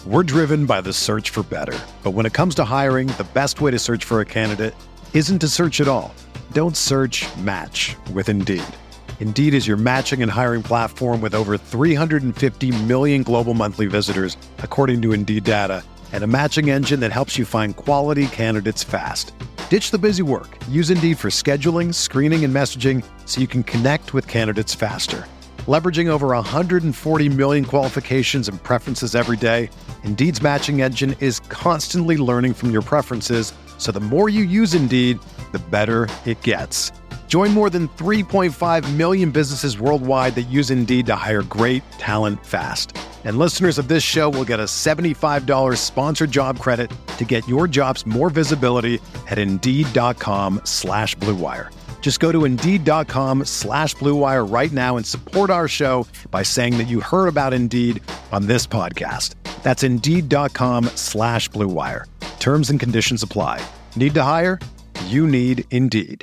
We're driven by the search for better. But when it comes to hiring, the best way to search for a candidate isn't to search at all. Don't search, match with Indeed. Indeed is your matching and hiring platform with over 350 million global monthly visitors, according to Indeed data, and a matching engine that helps you find quality candidates fast. Ditch the busy work. Use Indeed for scheduling, screening, and messaging so you can connect with candidates faster. Leveraging over 140 million qualifications and preferences every day, Indeed's matching engine is constantly learning from your preferences, so the more you use Indeed, the better it gets. Join more than 3.5 million businesses worldwide that use Indeed to hire great talent fast. And listeners of this show will get a $75 sponsored job credit to get your jobs more visibility at Indeed.com/Blue Wire. Just go to Indeed.com/Blue Wire right now and support our show by saying that you heard about Indeed on this podcast. That's Indeed.com/Blue Wire. Terms and conditions apply. Need to hire? You need Indeed.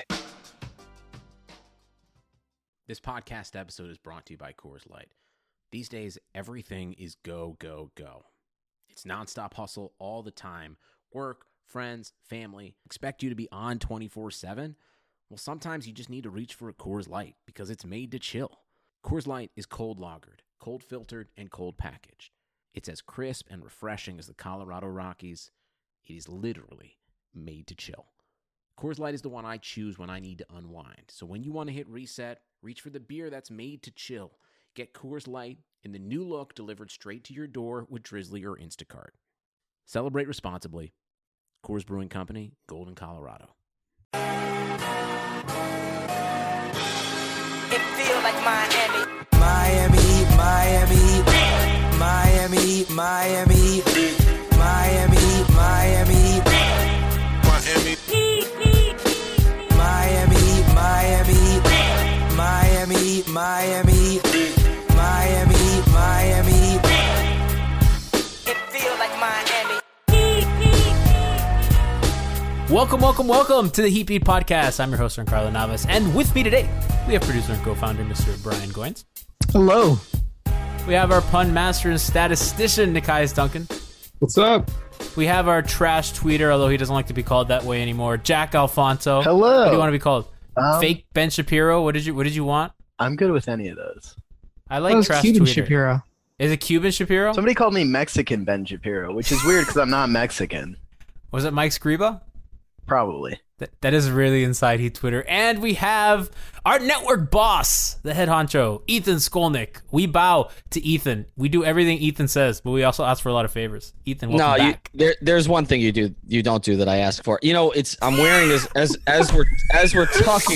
This podcast episode is brought to you by Coors Light. These days, everything is go, go, go. It's nonstop hustle all the time. Work, friends, family, expect you to be on 24/7. Well, sometimes you just need to reach for a Coors Light because it's made to chill. Coors Light is cold lagered, cold filtered, and cold packaged. It's as crisp and refreshing as the Colorado Rockies. It is literally made to chill. Coors Light is the one I choose when I need to unwind. So when you want to hit reset, reach for the beer that's made to chill. Get Coors Light in the new look delivered straight to your door with Drizzly or Instacart. Celebrate responsibly. Coors Brewing Company, Golden, Colorado. It feel like Miami. Miami, Miami, Miami, Miami, Miami, Miami, Miami, Miami, Miami, Miami, Miami, Miami, Miami. It feel like Miami. Welcome to the Heat Beat Podcast. I'm your host, Carlo Navas, and with me today, we have producer and co-founder, Mr. Brian Goins. Hello. We have our pun master and statistician, Nikias Duncan. What's up? We have our trash tweeter, although he doesn't like to be called that way anymore, Jack Alfonso. Hello. What do you want to be called? Fake Ben Shapiro? What did you want? I'm good with any of those. I like trash Cuban tweeter. Shapiro. Is it Cuban Shapiro? Somebody called me Mexican Ben Shapiro, which is weird because I'm not Mexican. Was it Mike Scriba? Probably. That is really inside Heat Twitter. And we have our network boss, the head honcho, Ethan Skolnick. We bow to Ethan. We do everything Ethan says, but we also ask for a lot of favors. Ethan, welcome back. There's one thing you don't do that I ask for. You know, I'm wearing this as we're talking.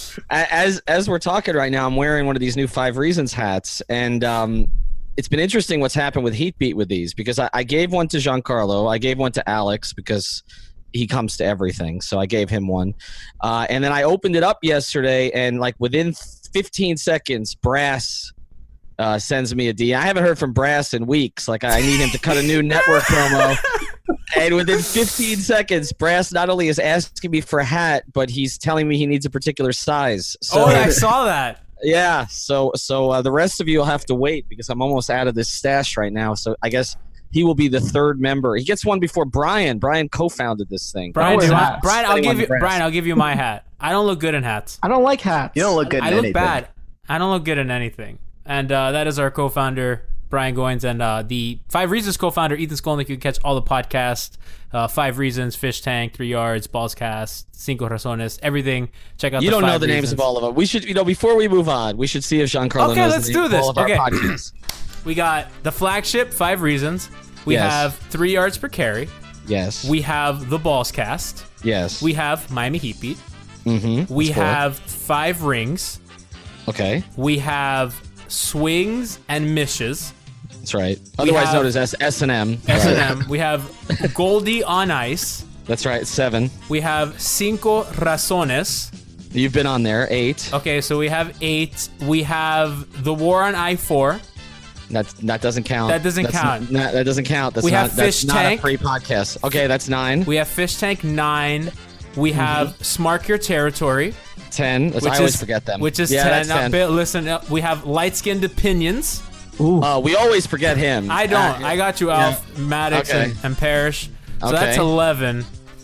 As we're talking right now, I'm wearing one of these new 5 Reasons hats, and it's been interesting what's happened with Heat Beat with these, because I gave one to Giancarlo, I gave one to Alex because he comes to everything, so I gave him one, and then I opened it up yesterday, and like within 15 seconds, Brass sends me a DM. I haven't heard from Brass in weeks. Like, I need him to cut a new network promo. And within 15 seconds, Brass not only is asking me for a hat, but he's telling me he needs a particular size. So, I saw that. Yeah, so the rest of you will have to wait because I'm almost out of this stash right now. So I guess he will be the 3rd member. He gets one before Brian. Brian co-founded this thing. Brian, I'll give you my hat. I don't look good in hats. I don't like hats. You don't look good in anything. I look bad. I don't look good in anything. And that is our co-founder, Brian Goins, and the 5 Reasons co-founder, Ethan Skolnick. You can catch all the podcasts, 5 Reasons, Fish Tank, 3 Yards, Ballscast, Cinco Razones, everything. Check out. You don't know the names of all of them. We should, before we move on, we should see if Giancarlo knows let's the do name this. of all of our Okay. podcasts. We got the flagship 5 Reasons. We Yes. have 3 Yards per Carry. Yes. We have the Ballscast. Yes. We have Miami Heat Beat. Mm-hmm. We have 5 Rings. Okay. We have Swings and Mishes. That's right. Otherwise known as S&M. S&M. We have Goldie on Ice. That's right. 7. We have Cinco Razones. You've been on there. 8. Okay, so we have 8. We have The War on I-4. That doesn't count. That doesn't count. That doesn't count. That's We not, have Fish that's Tank. not a free podcast. Okay, that's 9. We have Fish Tank 9. We have Smart Your Territory. 10. I always forget them. Which is yeah, 10. That's 10. Listen, we have Light Skinned Opinions. Ooh. We always forget him. I don't. I got you, Alf, Maddox, Okay. and Parrish. So Okay. that's 11.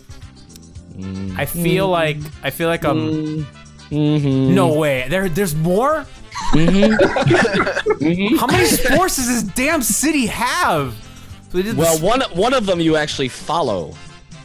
I feel like I'm. No way. There's more. How many sports does this damn city have? So they did Well, this- one of them you actually follow.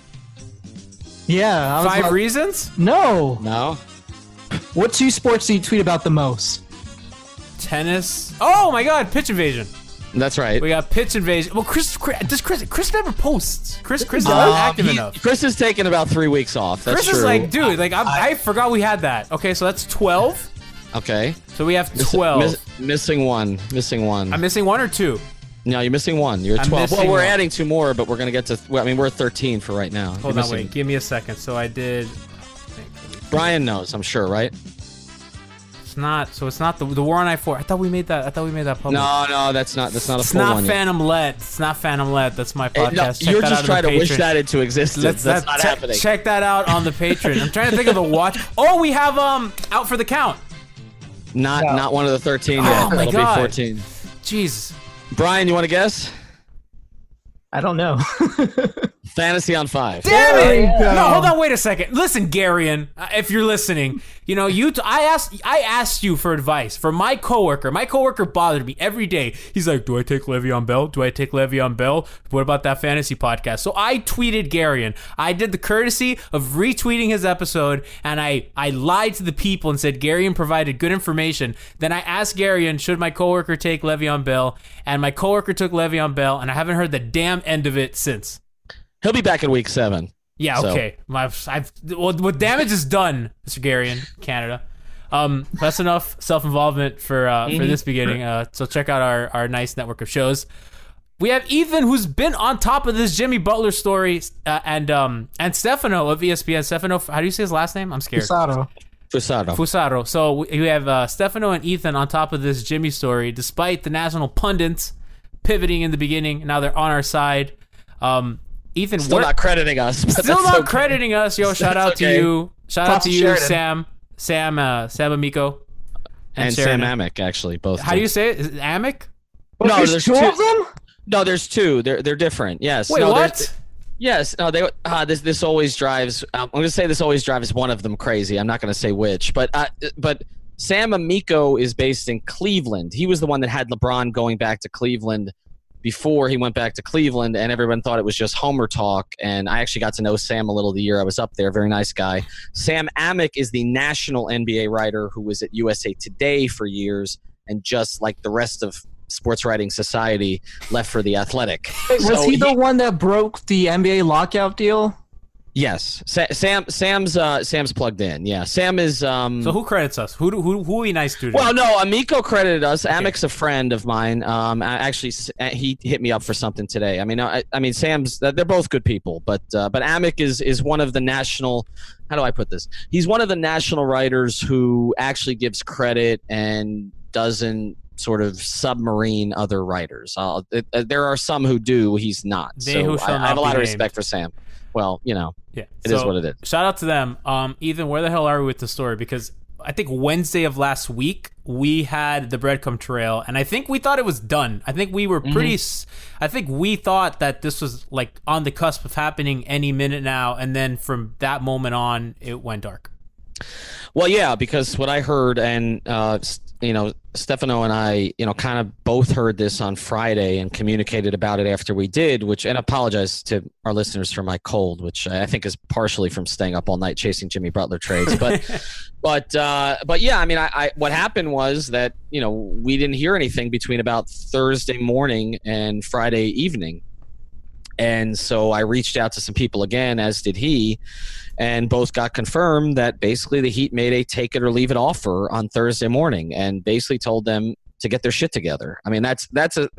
Yeah. I was 5 like, reasons. No. No. What 2 sports do you tweet about the most? Tennis. Oh my God, pitch invasion. That's right. We got pitch invasion. Well, Chris never posts. Chris is not active enough. Chris has taken about 3 weeks off. That's Chris true. is like, dude, like I forgot we had that. Okay, so that's 12. Okay. So we have 12. Missing one. I'm missing 1 or 2. No, you're missing 1. You're at I'm 12. Well, missing we're 1. adding 2 more, but we're gonna get to. Well, I mean, we're at 13 for right now. Hold on, wait. Give me a second. So I did. Brian knows, I'm sure, right? It's not. So it's not the War on I-4. I thought we made that public. No, that's not a It's full not one. yet. Phantom Let. It's not Phantom Let. That's my No, podcast. Check you're that just out trying on to the wish Patreon. that into existence. That's not happening. Check that out on the Patreon. I'm trying to think of the watch. Oh, we have Out for the Count. Not one of the 13 Oh yet. my That'll God. be 14. Jeez. Brian, you want to guess? I don't know. Fantasy on 5. Damn There it! you go. No, hold on, wait a second. Listen, Garion, if you're listening, you know I asked you for advice for my coworker. My coworker bothered me every day. He's like, "Do I take Le'Veon Bell? Do I take Le'Veon Bell? What about that fantasy podcast?" So I tweeted Garion. I did the courtesy of retweeting his episode, and I lied to the people and said Garion provided good information. Then I asked Garion, should my coworker take Le'Veon Bell? And my coworker took Le'Veon Bell, and I haven't heard the damn end of it since. He'll be back in week 7. Yeah, So- okay. What damage is done, Mr. Garion, Canada. That's enough self-involvement for this beginning. So check out our nice network of shows. We have Ethan, who's been on top of this Jimmy Butler story, and Stefano of ESPN. Stefano, how do you say his last name? I'm scared. Fusaro. Fusaro. So we have Stefano and Ethan on top of this Jimmy story, despite the national pundits pivoting in the beginning. Now they're on our side. Ethan, Still not crediting us. But Still that's not okay. crediting us. Yo, shout out okay. to you. Shout out Props to to you, Sheridan. Sam Amico. And Sheridan. Sam Amick, actually, both. How do you say it? Is it Amick? Wait, No, there's there's 2 two. of them? No, there's 2. They're different. Yes. Wait, no, they're- what? Yes. No, they. This always drives. I'm going to say this always drives one of them crazy. I'm not going to say which, but Sam Amico is based in Cleveland. He was the one that had LeBron going back to Cleveland before he went back to Cleveland, and everyone thought it was just Homer talk. And I actually got to know Sam a little the year I was up there. Very nice guy. Sam Amick is the national NBA writer who was at USA Today for years, and just like the rest of sports writing society, left for the Athletic. Wait, was So he the one that broke the NBA lockout deal? Yes, Sam's plugged in. Yeah, Sam is. So who credits us? Who are we nice to? Well, no, Amico credited us. Amik's a friend of mine. Actually, he hit me up for something today. I mean, Sam's. They're both good people, but Amic is one of the national. How do I put this? He's one of the national writers who actually gives credit and doesn't sort of submarine other writers. There are some who do. He's not. They who shall I have not a lot be of named. respect for Sam. Well, yeah, it is what it is. Shout out to them. Ethan, where the hell are we with the story? Because I think Wednesday of last week we had the breadcrumb trail, and I think we thought it was done. I think we were pretty. I think we thought that this was like on the cusp of happening any minute now, and then from that moment on, it went dark. Well, yeah, because what I heard, and Stefano and I, kind of both heard this on Friday and communicated about it after we did. And apologize to our listeners for my cold, which I think is partially from staying up all night chasing Jimmy Butler trades. But yeah, I mean, I what happened was that we didn't hear anything between about Thursday morning and Friday evening. And so I reached out to some people again, as did he, and both got confirmed that basically the Heat made a take it or leave it offer on Thursday morning and basically told them to get their shit together. I mean, that's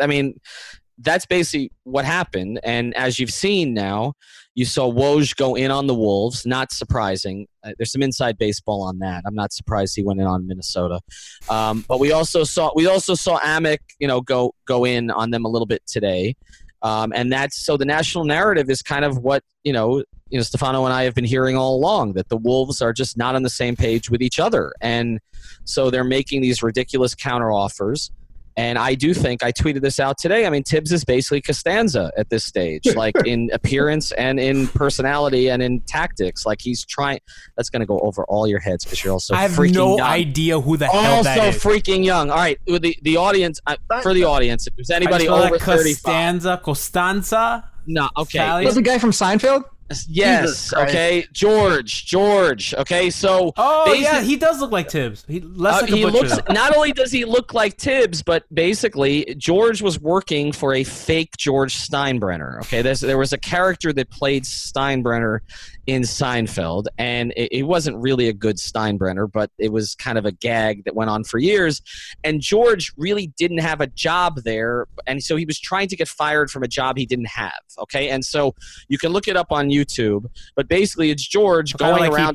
basically what happened. And as you've seen now, you saw Woj go in on the Wolves. Not surprising. There's some inside baseball on that. I'm not surprised he went in on Minnesota. But we also saw Amick, go in on them a little bit today. And that's so the national narrative is kind of what Stefano and I have been hearing all along, that the Wolves are just not on the same page with each other, and so they're making these ridiculous counter offers. And I do think, I tweeted this out today, I mean, Tibbs is basically Costanza at this stage, like in appearance and in personality and in tactics. Like he's trying, that's going to go over all your heads because you're also I have freaking no young. idea who the hell that is. Also freaking young. All right, with the audience, for the audience, if there's anybody over 35. Costanza? No, okay. Italian? Was the guy from Seinfeld? Yes, okay. George. Okay, so yeah, he does look like Tibbs. He less like a he butcher, looks. though. Not only does he look like Tibbs, but basically George was working for a fake George Steinbrenner. Okay, there was a character that played Steinbrenner in Seinfeld, and it wasn't really a good Steinbrenner, but it was kind of a gag that went on for years. And George really didn't have a job there, and so he was trying to get fired from a job he didn't have. Okay, and so you can look it up on YouTube, but basically it's George going around.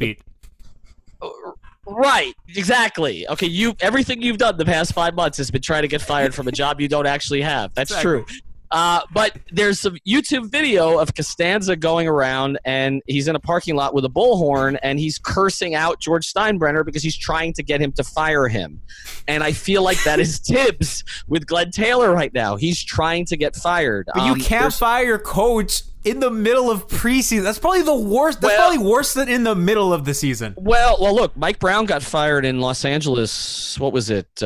Right, exactly. Okay, everything you've done the past 5 months has been trying to get fired from a job you don't actually have. That's true. But there's some YouTube video of Costanza going around, and he's in a parking lot with a bullhorn, and he's cursing out George Steinbrenner because he's trying to get him to fire him. And I feel like that is Tibbs with Glenn Taylor right now. He's trying to get fired. But you can't fire your coach in the middle of preseason. That's probably the worst. That's probably worse than in the middle of the season. Well, look, Mike Brown got fired in Los Angeles. What was it?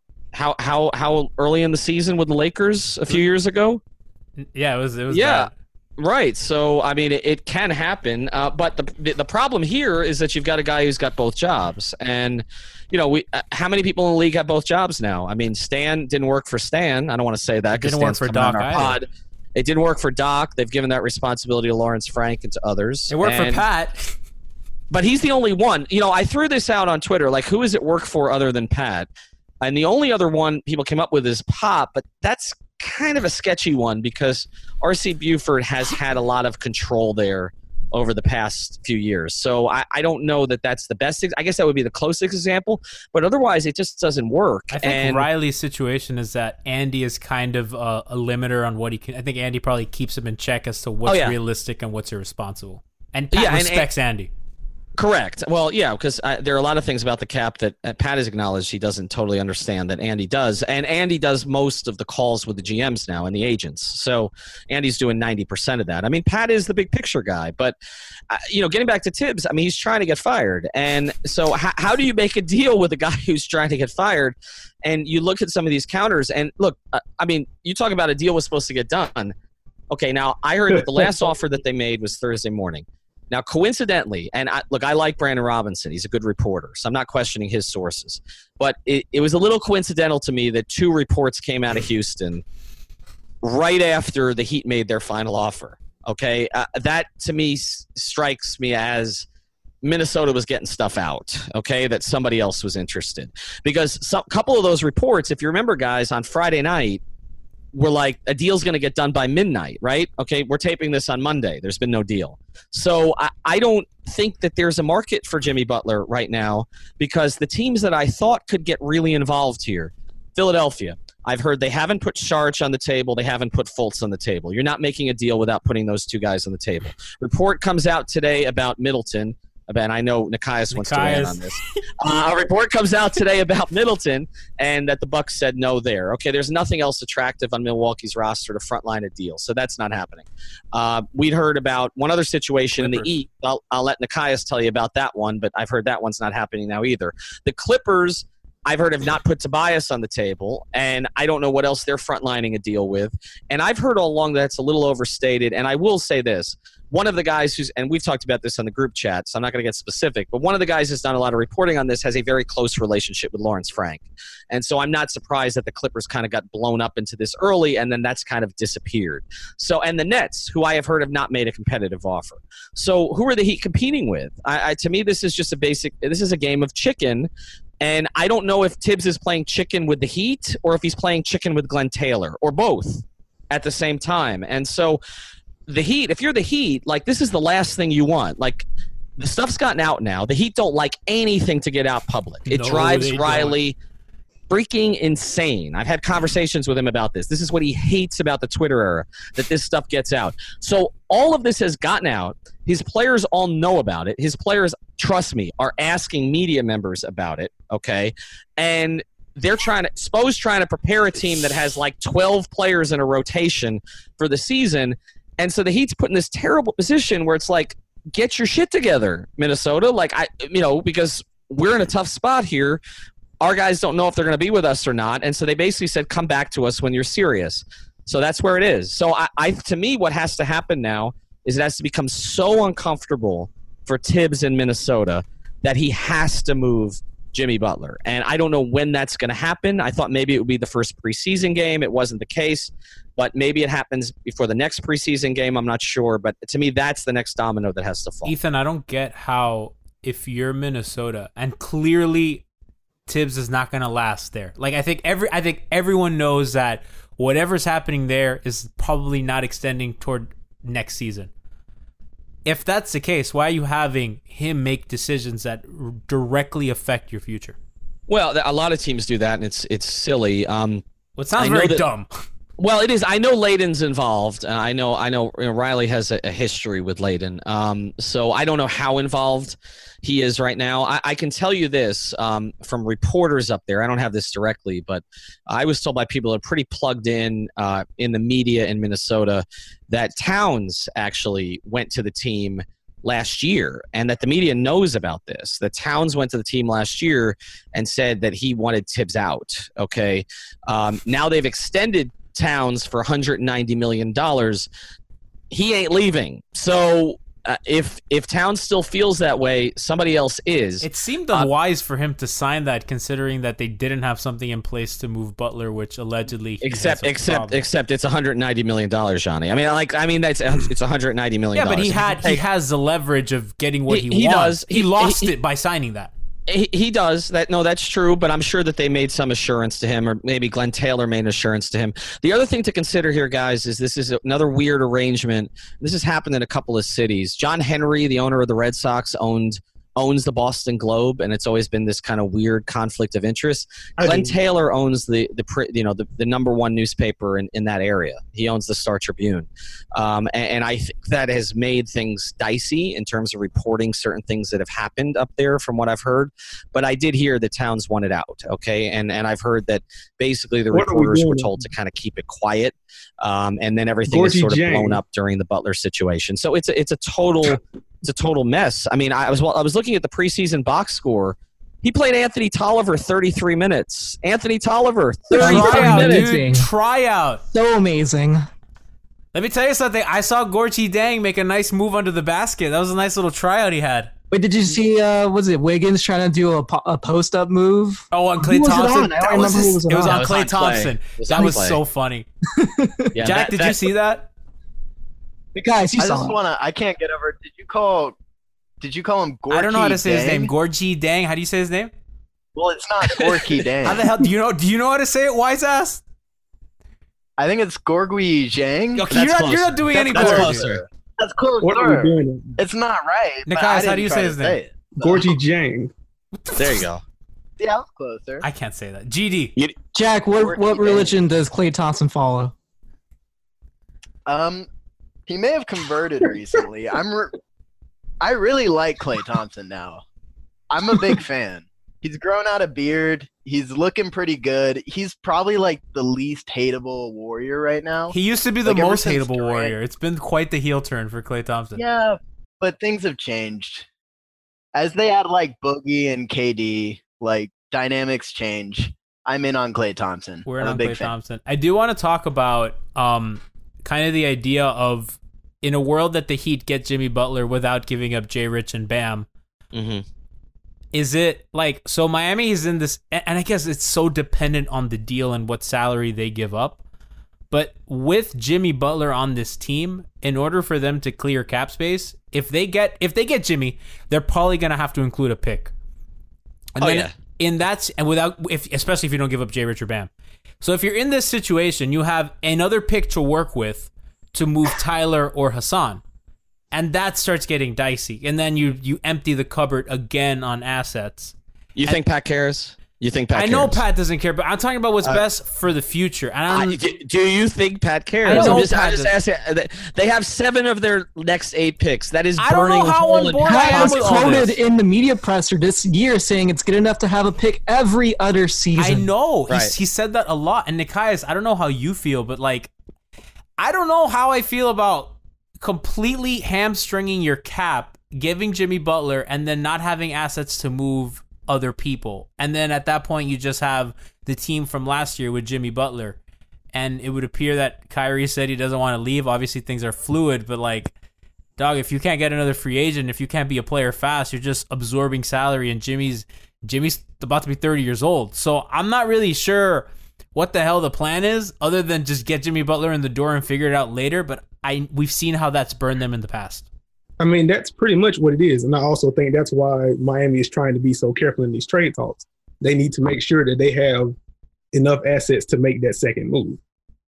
How early in the season with the Lakers a few years ago? Yeah, it was yeah. bad. Right. So, I mean, it can happen. But the problem here is that you've got a guy who's got both jobs. And, how many people in the league have both jobs now? I mean, Stan didn't work for Stan. I don't want to say that because didn't work Stan's for coming on Doc our either. pod. It didn't work for Doc. They've given that responsibility to Lawrence Frank and to others. It worked for Pat. But he's the only one. I threw this out on Twitter, like, who does it work for other than Pat? And the only other one people came up with is Pop, but that's kind of a sketchy one because R.C. Buford has had a lot of control there over the past few years. So I don't know that that's the best. I guess that would be the closest example, but otherwise it just doesn't work. I think Riley's situation is that Andy is kind of a limiter on what he can. I think Andy probably keeps him in check as to what's realistic and what's irresponsible. And Pat respects Andy. Correct. Well, yeah, because there are a lot of things about the cap that Pat has acknowledged he doesn't totally understand that Andy does. And Andy does most of the calls with the GMs now and the agents. So Andy's doing 90% of that. I mean, Pat is the big picture guy. But, getting back to Tibbs, I mean, he's trying to get fired. And so how do you make a deal with a guy who's trying to get fired? And you look at some of these counters. And, look, I mean, you talk about a deal was supposed to get done. Okay, now I heard that the last offer that they made was Thursday morning. Now, coincidentally, and I like Brandon Robinson. He's a good reporter, so I'm not questioning his sources. But it was a little coincidental to me that 2 reports came out of Houston right after the Heat made their final offer. Okay? That, to me, strikes me as Minnesota was getting stuff out, okay, that somebody else was interested. Because a couple of those reports, if you remember, guys, on Friday night, we're like, a deal's going to get done by midnight, right? Okay, we're taping this on Monday. There's been no deal. So I don't think that there's a market for Jimmy Butler right now because the teams that I thought could get really involved here, Philadelphia, I've heard they haven't put Saric on the table. They haven't put Fultz on the table. You're not making a deal without putting those 2 guys on the table. Report comes out today about Middleton. And I know Nikias wants to weigh in on this. A report comes out today about Middleton, and that the Bucks said no there. Okay, there's nothing else attractive on Milwaukee's roster to frontline a deal, so that's not happening. We'd heard about one other situation in the East. I'll let Nikias tell you about that one, but I've heard that one's not happening now either. The Clippers, I've heard, have not put Tobias on the table, and I don't know what else they're frontlining a deal with. And I've heard all along that it's a little overstated, and I will say this. One of the guys and we've talked about this on the group chat, so I'm not going to get specific, but one of the guys who's done a lot of reporting on this has a very close relationship with Lawrence Frank. And so I'm not surprised that the Clippers kind of got blown up into this early, and then that's kind of disappeared. So, and the Nets, who I have heard have not made a competitive offer. So who are the Heat competing with? To me, this is just this is a game of chicken. And I don't know if Tibbs is playing chicken with the Heat or if he's playing chicken with Glenn Taylor or both at the same time. And so the Heat, if you're the Heat, like, this is the last thing you want. Like, the stuff's gotten out now. The Heat don't like anything to get out public. It drives Riley freaking insane. I've had conversations with him about this. This is what he hates about the Twitter era, that this stuff gets out. So all of this has gotten out. His players all know about it. His players, trust me, are asking media members about it, okay? And Spo's trying to prepare a team that has like 12 players in a rotation for the season. And so the Heat's put in this terrible position where it's like, get your shit together, Minnesota. Like, because we're in a tough spot here. Our guys don't know if they're going to be with us or not. And so they basically said, come back to us when you're serious. So that's where it is. So to me, what has to happen now is it has to become so uncomfortable for Tibbs in Minnesota that he has to move Jimmy Butler. And I don't know when that's going to happen. I thought maybe it would be the first preseason game. It wasn't the case. But maybe it happens before the next preseason game. I'm not sure. But to me, that's the next domino that has to fall. Ethan, I don't get how, if you're Minnesota, and clearly Tibbs is not going to last there. Like, I think everyone knows that whatever's happening there is probably not extending toward next season. If that's the case, why are you having him make decisions that directly affect your future? Well, a lot of teams do that, and it's silly. Well, it sounds very dumb. Well, it is. I know Layden's involved. I know Riley has a history with Layden. So I don't know how involved he is right now. I can tell you this from reporters up there. I don't have this directly, but I was told by people that are pretty plugged in the media in Minnesota that Towns actually went to the team last year, and that the media knows about this. That Towns went to the team last year and said that he wanted Tibbs out. Okay, now they've extended Towns for $190 million. He ain't leaving. So if Towns still feels that way, somebody else is. It seemed unwise for him to sign that, considering that they didn't have something in place to move Butler, which allegedly except it's $190 million, Johnny. It's $190 million. Yeah, but he has the leverage of getting what he wants. He lost it by signing that. He does that. No, that's true. But I'm sure that they made some assurance to him, or maybe Glenn Taylor made an assurance to him. The other thing to consider here, guys, is this is another weird arrangement. This has happened in a couple of cities. John Henry, the owner of the Red Sox, owns the Boston Globe, and it's always been this kind of weird conflict of interest. Glenn Taylor owns the number one newspaper in that area. He owns the Star Tribune, and I think that has made things dicey in terms of reporting certain things that have happened up there, from what I've heard. But I did hear that Towns wanted out. Okay, and I've heard that basically the reporters were told to kind of keep it quiet, and then everything is sort of blown up during the Butler situation. So it's a total mess. I mean, I was looking at the preseason box score. He played Anthony Tolliver 33 minutes. Anthony Tolliver 33 minutes. Dude, tryout. So amazing. Let me tell you something. I saw Gorgie Dang make a nice move under the basket. That was a nice little tryout he had. Wait, did you see, was it Wiggins trying to do a post-up move? Oh, on Klay Thompson? It was on Klay Thompson. That was so funny. Yeah, Jack, did you see that? Guys, I can't get over. Did you call him Gorgie? I don't know how to say Dang? his name. Gorgie Dang. How do you say his name? Well, it's not Gorgie Dang. How the hell do you know how to say it, wise ass? I think it's Gorgie Zhang. Okay, you're not doing any better. Closer. That's closer. What are we doing? It's not right. Nikai, how do you say his name? Gorgie Jang. There you go. Yeah, closer. I can't say that. GD. Jack, what religion does Klay Thompson follow? He may have converted recently. I really like Klay Thompson now. I'm a big fan. He's grown out a beard. He's looking pretty good. He's probably like the least hateable Warrior right now. He used to be the most hateable Warrior. It's been quite the heel turn for Klay Thompson. Yeah, but things have changed. As they add like Boogie and KD, like dynamics change. I'm in on Klay Thompson. We're in on Klay Thompson. I do want to talk about kind of the idea of, in a world that the Heat get Jimmy Butler without giving up Jay Rich and Bam. Mm-hmm. Is it like, so Miami is in this, and I guess it's so dependent on the deal and what salary they give up. But with Jimmy Butler on this team, in order for them to clear cap space, if they get Jimmy, they're probably going to have to include a pick. And especially if you don't give up Jay Rich or Bam. So if you're in this situation, you have another pick to work with to move Tyler or Hassan. And that starts getting dicey. And then you empty the cupboard again on assets. You think Pat cares? You think Pat I know cares? Pat doesn't care, but I'm talking about what's best for the future. And Do you think Pat cares? I know I'm just Pat asking. They have 7 of their next 8 picks. That is I don't burning know a how hole on in board I Pat am was with all quoted this. in the media presser this year saying it's good enough to have a pick every other season. I know. Right. He said that a lot. And Nikias, I don't know how you feel, but like, I don't know how I feel about completely hamstringing your cap, giving Jimmy Butler, and then not having assets to move other people. And then at that point, you just have the team from last year with Jimmy Butler. And it would appear that Kyrie said he doesn't want to leave. Obviously, things are fluid, but like, dog, if you can't get another free agent, if you can't be a player fast, you're just absorbing salary. And Jimmy's about to be 30 years old. So I'm not really sure what the hell the plan is, other than just get Jimmy Butler in the door and figure it out later. But we've seen how that's burned them in the past. I mean, that's pretty much what it is. And I also think that's why Miami is trying to be so careful in these trade talks. They need to make sure that they have enough assets to make that second move.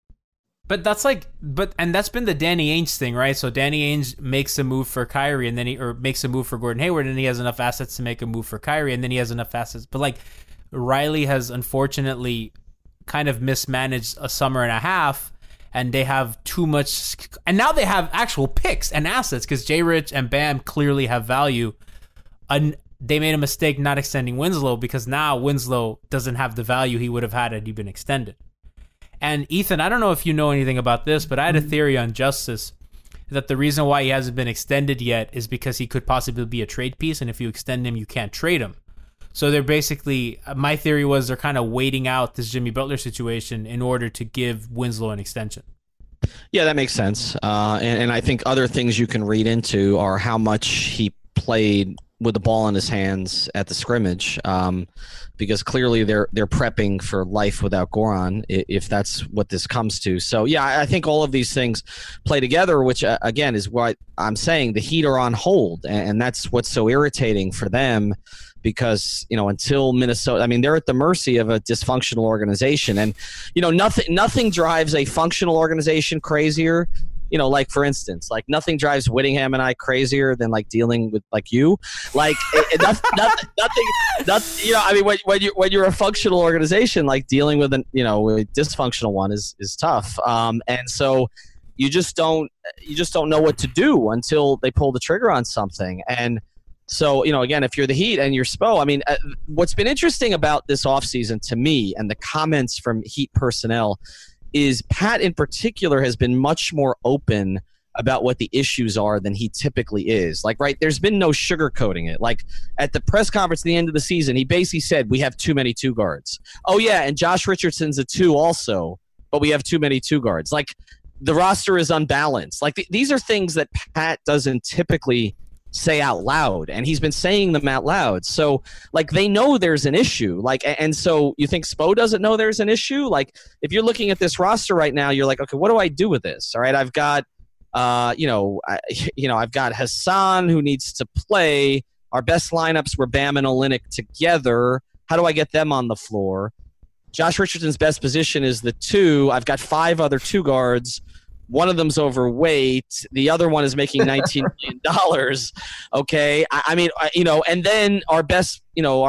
But that's and that's been the Danny Ainge thing, right? So Danny Ainge makes a move for Kyrie, and then makes a move for Gordon Hayward, and he has enough assets to make a move for Kyrie, and then he has enough assets. But like, Riley has unfortunately kind of mismanaged a summer and a half, and they have too much, and now they have actual picks and assets because J. Rich and Bam clearly have value. And they made a mistake not extending Winslow because now Winslow doesn't have the value he would have had he been extended. And Ethan, I don't know if you know anything about this, but I had a theory on Justice that the reason why he hasn't been extended yet is because he could possibly be a trade piece, and if you extend him, you can't trade him. So they're basically, my theory was they're kind of waiting out this Jimmy Butler situation in order to give Winslow an extension. Yeah, that makes sense. And I think other things you can read into are how much he played with the ball in his hands at the scrimmage, because clearly they're prepping for life without Goran, if that's what this comes to. So, yeah, I think all of these things play together, which, again, is what I'm saying. The Heat are on hold, and that's what's so irritating for them. Because, until Minnesota, I mean, they're at the mercy of a dysfunctional organization. And, nothing drives a functional organization crazier. Like, for instance, like, nothing drives Whittingham and I crazier than, like, dealing with, like, you. Like, nothing, I mean, when you're a functional organization, like, dealing with a dysfunctional one is tough. And so you just don't know what to do until they pull the trigger on something. And so, again, if you're the Heat and you're Spo, I mean, what's been interesting about this offseason to me and the comments from Heat personnel is Pat in particular has been much more open about what the issues are than he typically is. Like, right, there's been no sugarcoating it. Like, at the press conference at the end of the season, he basically said, we have too many 2 guards. Oh, yeah, and Josh Richardson's a 2 also, but we have too many 2 guards. Like, the roster is unbalanced. Like, these are things that Pat doesn't typically say out loud, and he's been saying them out loud. So, like, they know there's an issue. Like, and so you think Spo doesn't know there's an issue? Like, if you're looking at this roster right now, you're like, okay, what do I do with this? All right, I've got, I've got Hassan who needs to play. Our best lineups were Bam and Olynyk together. How do I get them on the floor? Josh Richardson's best position is the 2. I've got 5 other 2 guards. One of them's overweight. The other one is making $19 million. Okay. I mean, and then our best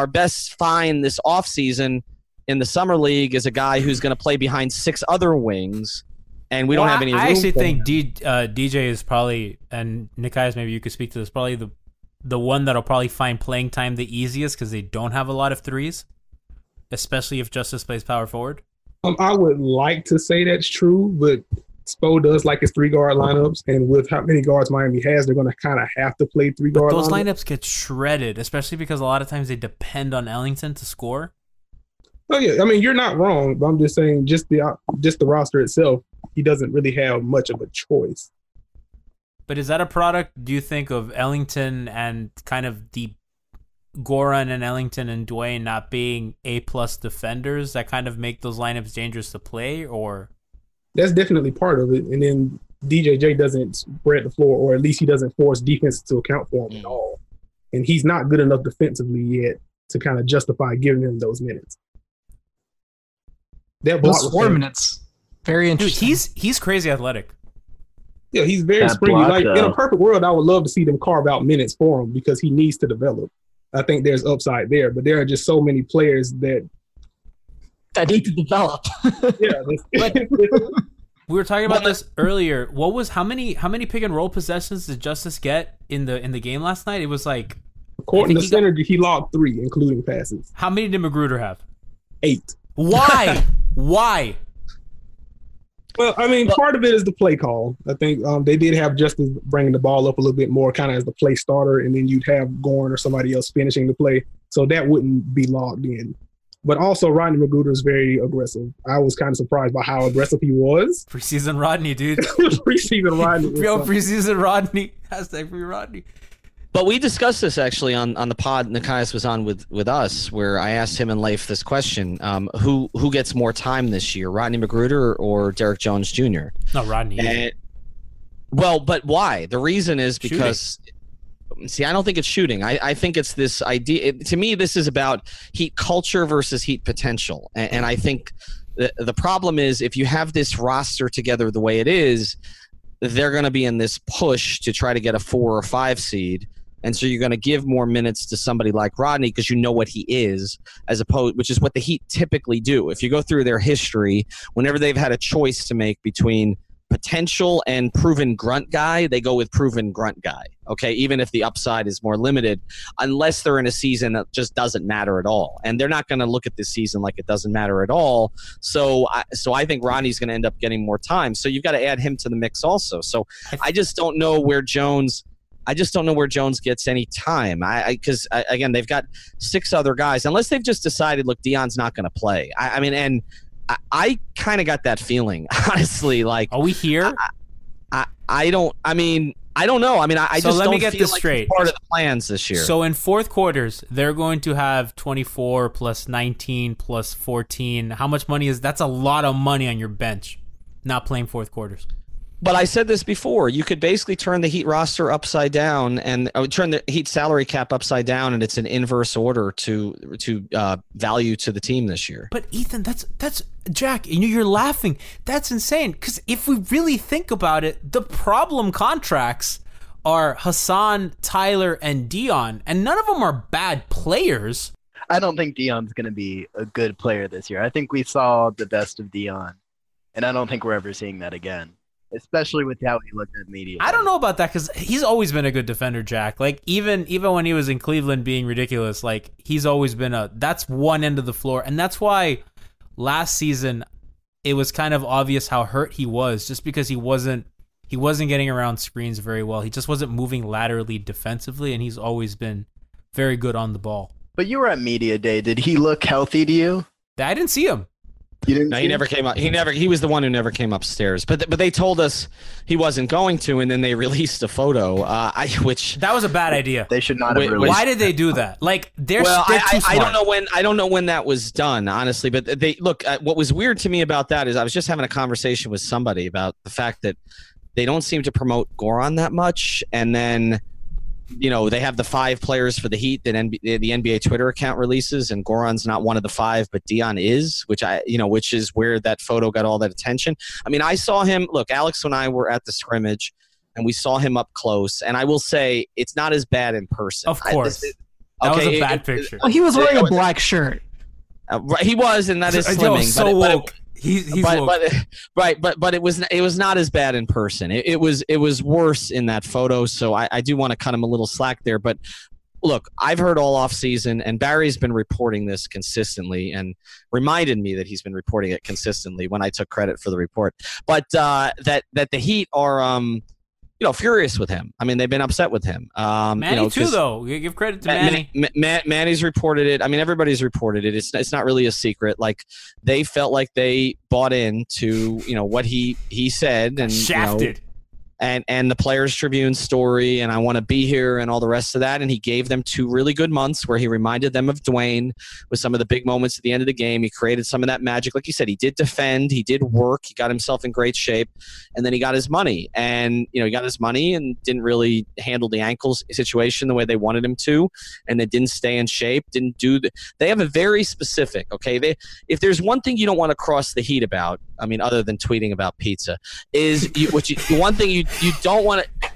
find this offseason in the summer league is a guy who's going to play behind 6 other wings. And we don't have any room. I actually for think DJ is probably, and Nikias, maybe you could speak to this, probably the one that'll probably find playing time the easiest because they don't have a lot of threes, especially if Justice plays power forward. I would like to say that's true, but Spo does like his 3-guard lineups, and with how many guards Miami has, they're going to kind of have to play 3-guard Those lineups. lineups get shredded, especially because a lot of times they depend on Ellington to score. Oh yeah, I mean, you're not wrong, but I'm just saying, just the roster itself, he doesn't really have much of a choice. But is that a product, do you think, of Ellington and kind of the Goran and Ellington and Dwayne not being A-plus defenders that kind of make those lineups dangerous to play, or? That's definitely part of it. And then DJJ doesn't spread the floor, or at least he doesn't force defense to account for him at all. And he's not good enough defensively yet to kind of justify giving him those minutes. That block Those 4 minutes. Very interesting. Dude, he's crazy athletic. Yeah, he's very That springy. block, Like, in a perfect world, I would love to see them carve out minutes for him because he needs to develop. I think there's upside there, but there are just so many players that need to develop. Yeah, we were talking about this earlier. How many pick and roll possessions did Justice get in the game last night? It was like, according to Synergy, he logged 3, including passes. How many did Magruder have? 8. Why? Why? Well, I mean, part of it is the play call. I think they did have Justice bringing the ball up a little bit more, kind of as the play starter, and then you'd have Goran or somebody else finishing the play. So that wouldn't be logged in. But also, Rodney Magruder is very aggressive. I was kind of surprised by how aggressive he was. Preseason Rodney, dude. Preseason Rodney. Yo, preseason Rodney. Hashtag free Rodney. But we discussed this actually on the pod. Nikias was on with us, where I asked him and Leif this question: who gets more time this year, Rodney Magruder or Derek Jones Jr.? No, Rodney. Well, but why? The reason is because, see, I don't think it's shooting. I think it's this idea. To me, this is about Heat culture versus Heat potential. And I think the problem is if you have this roster together the way it is, they're going to be in this push to try to get a 4 or 5 seed. And so you're going to give more minutes to somebody like Rodney because you know what he is, as opposed, which is what the Heat typically do. If you go through their history, whenever they've had a choice to make between potential and proven grunt guy, they go with proven grunt guy. Okay, even if the upside is more limited, unless they're in a season that just doesn't matter at all, and they're not going to look at this season like it doesn't matter at all. So I think Rodney's going to end up getting more time. So you've got to add him to the mix also. So I just don't know where Jones. I just don't know where Jones gets any time. Because again, they've got 6 other guys. Unless they've just decided, look, Dion's not going to play. I mean, and I kind of got that feeling, honestly. Like, are we here? I don't. I mean, I don't know. I mean, I so just let don't me get feel this like straight. It's part of the plans this year. So in fourth quarters, they're going to have 24 plus 19 plus 14. How much money is that's a lot of money on your bench, not playing fourth quarters. But I said this before. You could basically turn the Heat roster upside down and turn the Heat salary cap upside down, and it's an inverse order to value to the team this year. But Ethan, that's Jack. You're laughing. That's insane. Because if we really think about it, the problem contracts are Hassan, Tyler, and Dion, and none of them are bad players. I don't think Dion's going to be a good player this year. I think we saw the best of Dion, and I don't think we're ever seeing that again. Especially with how he looked at media. I don't know about that because he's always been a good defender, Jack. Like even when he was in Cleveland being ridiculous, like he's always been that's one end of the floor. And that's why last season it was kind of obvious how hurt he was just because he wasn't getting around screens very well. He just wasn't moving laterally defensively, and he's always been very good on the ball. But you were at media day. Did he look healthy to you? I didn't see him. No, he never came up. He was the one who never came upstairs. But they told us he wasn't going to, and then they released a photo. Which that was a bad idea. They should not have released. Why did they do that? Like they're too smart. I don't know when that was done, honestly. But they look. What was weird to me about that is I was just having a conversation with somebody about the fact that they don't seem to promote Goran that much, and then. They have the 5 players for the Heat that the NBA Twitter account releases, and Goran's not one of the 5, but Dion is, which is where that photo got all that attention. I mean, I saw him. Look, Alex and I were at the scrimmage, and we saw him up close. And I will say, it's not as bad in person. Of course, that was a bad picture. He was wearing a black shirt. Right, he was, and that is slimming. So woke. He's but it was not as bad in person. It was worse in that photo. So I do want to cut him a little slack there. But look, I've heard all off season, and Barry's been reporting this consistently, and reminded me that he's been reporting it consistently when I took credit for the report. But that the Heat are furious with him. I mean, they've been upset with him. Manny too, though. You give credit to Manny. Manny's reported it. I mean, everybody's reported it. It's not really a secret. Like they felt like they bought into what he said and shafted. And the Players Tribune story, and I want to be here, and all the rest of that. And he gave them 2 really good months where he reminded them of Dwayne with some of the big moments at the end of the game. He created some of that magic. Like you said, he did defend, he did work, he got himself in great shape, and then he got his money. And, he got his money and didn't really handle the ankles situation the way they wanted him to, and they didn't stay in shape, they have a very specific, okay? If there's one thing you don't want to cross the Heat about, I mean, other than tweeting about pizza, is one thing you don't want to.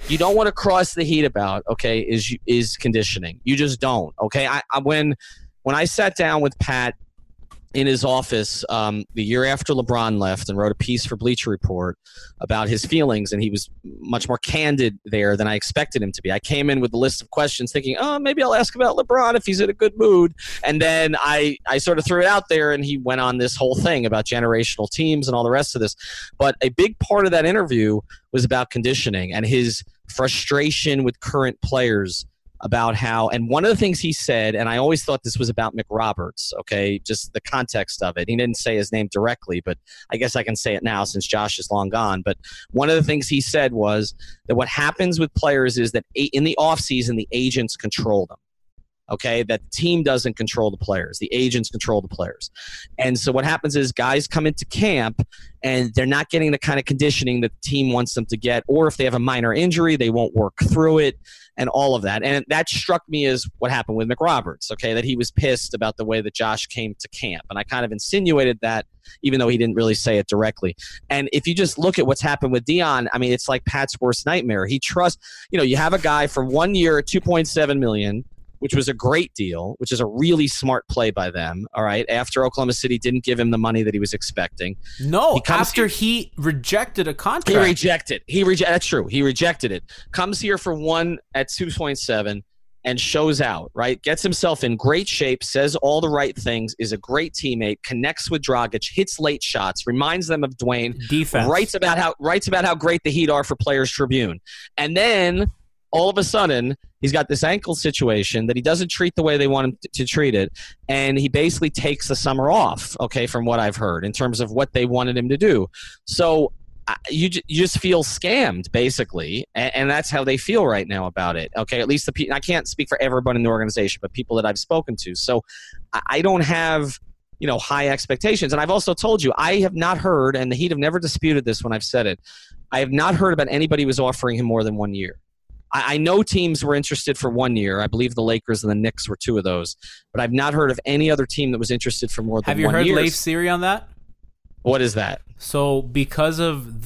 you don't want to cross the Heat about, okay, is conditioning. You just don't, okay? When I sat down with Pat in his office the year after LeBron left and wrote a piece for Bleacher Report about his feelings, and he was much more candid there than I expected him to be. I came in with a list of questions thinking, oh, maybe I'll ask about LeBron if he's in a good mood. And then I sort of threw it out there, and he went on this whole thing about generational teams and all the rest of this. But a big part of that interview was about conditioning and his frustration with current players about how, and one of the things he said, and I always thought this was about McRoberts, okay, just the context of it. He didn't say his name directly, but I guess I can say it now since Josh is long gone. But one of the things he said was that what happens with players is that in the offseason, the agents control them. Okay, that the team doesn't control the players. The agents control the players. And so what happens is guys come into camp and they're not getting the kind of conditioning that the team wants them to get, or if they have a minor injury, they won't work through it and all of that. And that struck me as what happened with McRoberts, okay, that he was pissed about the way that Josh came to camp. And I kind of insinuated that, even though he didn't really say it directly. And if you just look at what's happened with Dion, I mean, it's like Pat's worst nightmare. He trusts, you have a guy for 1 year at $2.7 million, which was a great deal, which is a really smart play by them, all right, after Oklahoma City didn't give him the money that he was expecting. No, after he rejected a contract. He rejected. That's true. He rejected it. Comes here for 1 at 2.7 and shows out, right? Gets himself in great shape, says all the right things, is a great teammate, connects with Dragic, hits late shots, reminds them of Dwayne. Defense. Writes about how great the Heat are for Players Tribune. And then all of a sudden, he's got this ankle situation that he doesn't treat the way they want him to treat it, and he basically takes the summer off, okay, from what I've heard, in terms of what they wanted him to do. So you just feel scammed, basically, and that's how they feel right now about it, okay? At least I can't speak for everyone in the organization, but people that I've spoken to. So I don't have high expectations. And I've also told you, I have not heard, and the Heat have never disputed this when I've said it, I have not heard about anybody who was offering him more than 1 year. I know teams were interested for 1 year. I believe the Lakers and the Knicks were two of those. But I've not heard of any other team that was interested for more than 1 year. Have you heard Leif's theory on that? What is that? So because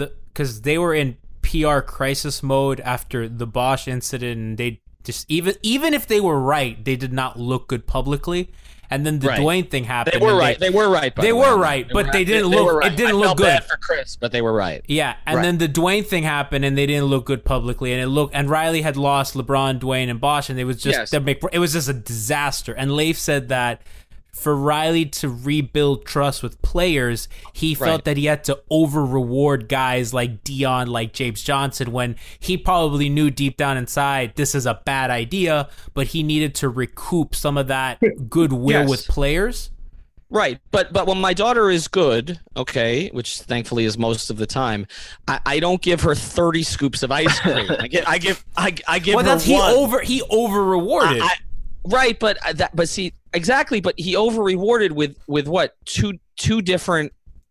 they were in PR crisis mode after the Bosch incident, and they just even if they were right, they did not look good publicly. And then the Dwayne thing happened. They were right. They were right. They were right, but they didn't look. It didn't look good. I felt bad for Chris, but they were right. Yeah, and then the Dwayne thing happened, and they didn't look good publicly. And Riley had lost LeBron, Dwayne, and Bosch, and it was just it was just a disaster. And Leif said that for Riley to rebuild trust with players, he felt that he had to over-reward guys like Dion, like James Johnson, when he probably knew deep down inside this is a bad idea, but he needed to recoup some of that goodwill with players. Right, but when my daughter is good, okay, which thankfully is most of the time, I don't give her 30 scoops of ice cream. I give well, her one. He over-rewarded. Right, but see, exactly, but he over-rewarded with what? Two different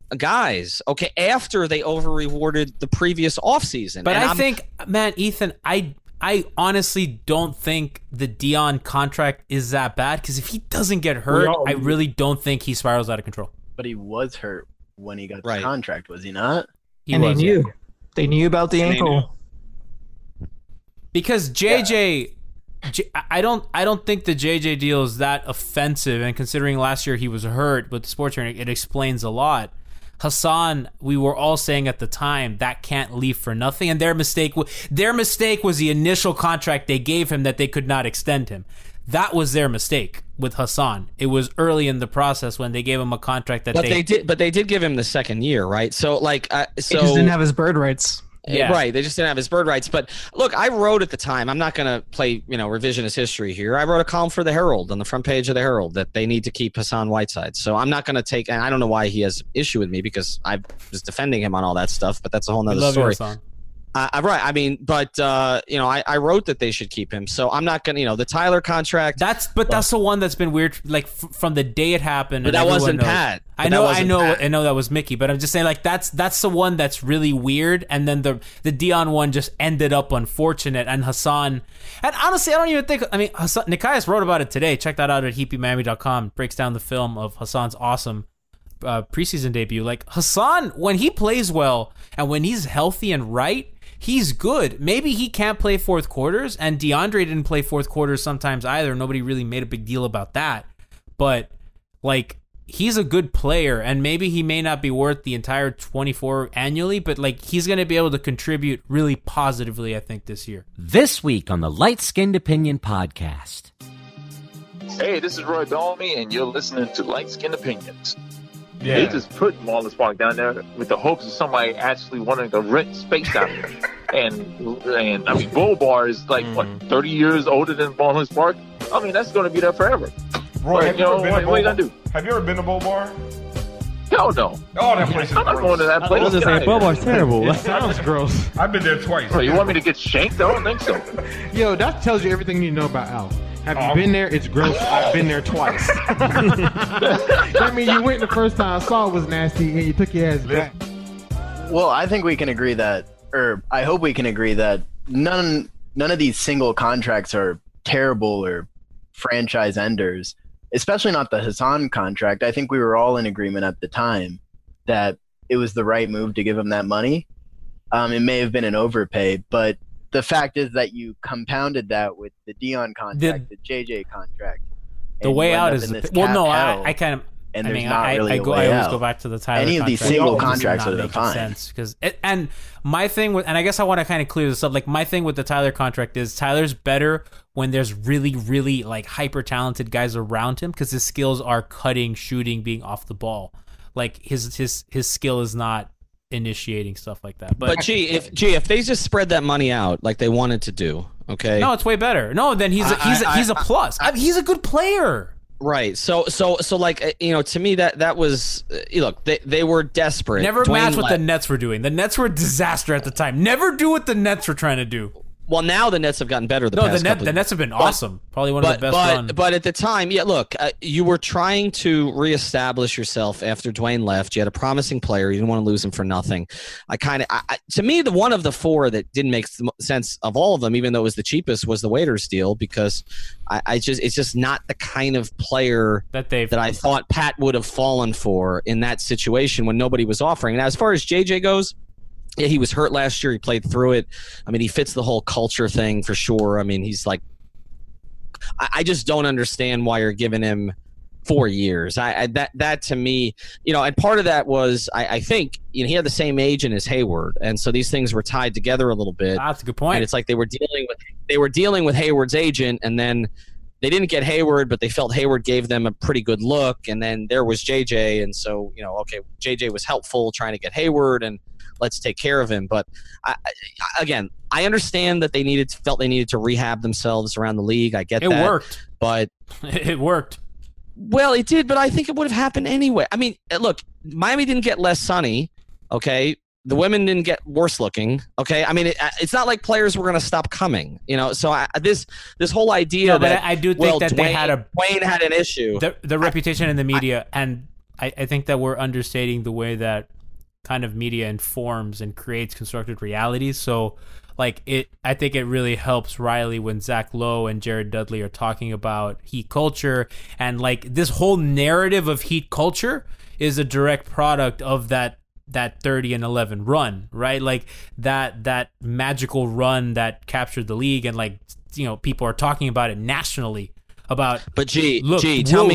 guys, okay, after they over-rewarded the previous offseason. But I think, man, Ethan, I honestly don't think the Dion contract is that bad, because if he doesn't get hurt, I really don't think he spirals out of control. But he was hurt when he got the contract, was he not? They knew. They knew about the ankle. Because JJ... I don't think the JJ deal is that offensive, and considering last year he was hurt with the sports training, it explains a lot. Hassan, we were all saying at the time, that can't leave for nothing, and their mistake was the initial contract they gave him that they could not extend him. That was their mistake with Hassan. It was early in the process when they gave him a contract that they did give him the second year, right? So he just didn't have his bird rights. Yeah. Right, they just didn't have his bird rights. But look, I wrote at the time, I'm not going to play revisionist history here. I wrote a column for the Herald on the front page of the Herald that they need to keep Hassan Whiteside. So I'm not going to take, and I don't know why he has issue with me, because I was defending him on all that stuff, but that's a whole nother story. Hassan. Right. I mean, but I wrote that they should keep him. So I'm not gonna, the Tyler contract. That's the one that's been weird, like from the day it happened. But that wasn't Pat. I know that was Mickey, but I'm just saying, like, that's the one that's really weird. And then the Dion one just ended up unfortunate. And Hassan, and honestly, I don't even think. I mean, Nikias wrote about it today. Check that out at heapymiami.com. Breaks down the film of Hassan's awesome preseason debut. Like, Hassan, when he plays well and when he's healthy and right, he's good. Maybe he can't play fourth quarters, and DeAndre didn't play fourth quarters sometimes either. Nobody really made a big deal about that. But, like, he's a good player, and maybe he may not be worth the entire 24 annually, but, like, he's going to be able to contribute really positively, I think, this year. This week on the Light Skinned Opinion Podcast. Hey, this is Roy Dolmy, and you're listening to Light Skinned Opinions. Yeah. They just put Marlins Park down there with the hopes of somebody actually wanting to rent space down there. And I mean, Bull Bar is like, what, 30 years older than Marlins Park? I mean, that's going to be there forever. Roy, but, what are you going to do? Have you ever been to Bull Bar? Hell no. Oh, that place is I'm not going to that place. Bull Bar's terrible. That sounds gross. I've been there twice. Bro, you want me to get shanked? I don't think so. Yo, that tells you everything you know about Al. Have you been there? It's gross. I've been there twice. I mean, you went the first time, saw it was nasty, and you took your ass back. Well, I think we can agree that, or I hope we can agree that none of these single contracts are terrible or franchise enders, especially not the Hassan contract. I think we were all in agreement at the time that it was the right move to give him that money. It may have been an overpay, but the fact is that you compounded that with the Dion contract, the JJ contract. The way out is I kind of. And I mean, not really I always go back to the Tyler. Any of these single contracts would have been fine. And my thing with, and I guess I want to kind of clear this up. Like, my thing with the Tyler contract is Tyler's better when there's really, really like hyper talented guys around him, because his skills are cutting, shooting, being off the ball. Like his skill is not initiating stuff like that. But if they just spread that money out like they wanted to do, okay? No, it's way better. No, then he's a plus. He's a good player. Right. So like, to me that was, look, they were desperate. Never match what the Nets were doing. The Nets were a disaster at the time. Never do what the Nets were trying to do. Well, now the Nets have gotten better. The Nets have been awesome. Probably one of the best run. But at the time, look, you were trying to reestablish yourself after Dwayne left. You had a promising player. You didn't want to lose him for nothing. To me, the one of the four that didn't make sense of all of them, even though it was the cheapest, was the Waiters deal, because it's just not the kind of player that I thought Pat would have fallen for in that situation when nobody was offering. Now, as far as JJ goes, yeah, he was hurt last year. He played through it. I mean, he fits the whole culture thing for sure. I mean, he's like, I just don't understand why you're giving him 4 years. That to me, and part of that was I think he had the same agent as Hayward, and so these things were tied together a little bit. That's a good point. And it's like they were dealing with Hayward's agent, and then they didn't get Hayward, but they felt Hayward gave them a pretty good look, and then there was JJ, and so okay, JJ was helpful trying to get Hayward, and let's take care of him. But I understand that they felt they needed to rehab themselves around the league. I get that. It worked. But it worked. Well, it did, but I think it would have happened anyway. I mean, look, Miami didn't get less sunny, okay? The women didn't get worse looking, okay? I mean, it's not like players were going to stop coming, So this whole idea that I do think that Dwayne had an issue. The reputation in the media, and I think that we're understating the way that kind of media informs and creates constructed realities. So I think it really helps Riley when Zach Lowe and Jared Dudley are talking about Heat culture, and like this whole narrative of Heat culture is a direct product of that 30-11 run, right? Like that magical run that captured the league, and people are talking about it nationally about. But tell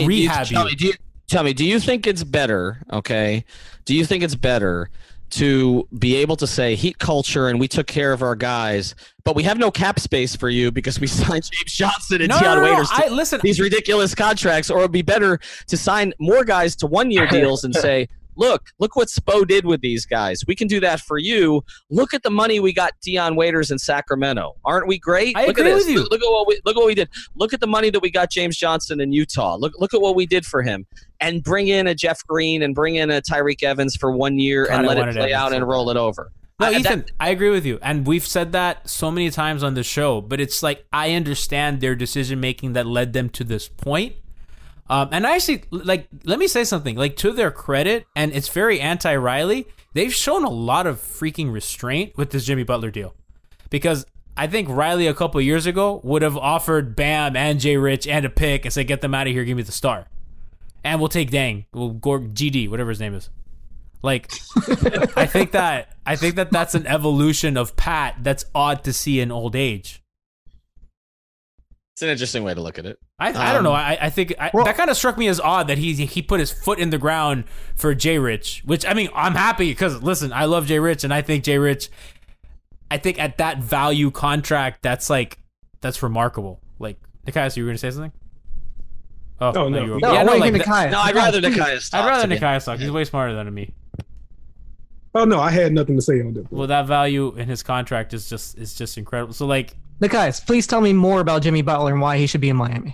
me, do you think it's better, okay? Do you think it's better to be able to say Heat culture and we took care of our guys, but we have no cap space for you because we signed James Johnson and Deion Waiters to these ridiculous contracts, or it would be better to sign more guys to one-year deals and say, Look what Spo did with these guys. We can do that for you. Look at the money we got Deion Waiters in Sacramento. Aren't we great? I agree with you. Look at what we did. Look at the money that we got James Johnson in Utah. Look at what we did for him. And bring in a Jeff Green and bring in a Tyreek Evans for 1 year and let it play out and roll it over. No, Ethan, I agree with you. And we've said that so many times on the show, but it's like I understand their decision-making that led them to this point. And I actually, let me say something, to their credit, and it's very anti-Riley, they've shown a lot of freaking restraint with this Jimmy Butler deal. Because I think Riley a couple of years ago would have offered Bam and Jay Rich and a pick and said, get them out of here, give me the star. And we'll take GD, whatever his name is. Like, I think that that's an evolution of Pat that's odd to see in old age. It's an interesting way to look at it. I don't know. I think that kind of struck me as odd that he put his foot in the ground for Jay Rich, which, I mean, I'm happy because, listen, I love Jay Rich, and I think Jay Rich, I think at that value contract, that's remarkable. Like, Nikias, you were going to say something? Oh, no. you were. No, Yeah, wait, like Nikias. No, I'd rather Nikias talk. I'd rather to me. Nikias talk. He's way smarter than me. Oh no, I had nothing to say on that. Well, that value in his contract is just incredible. So, like, Nikias, please tell me more about Jimmy Butler and why he should be in Miami.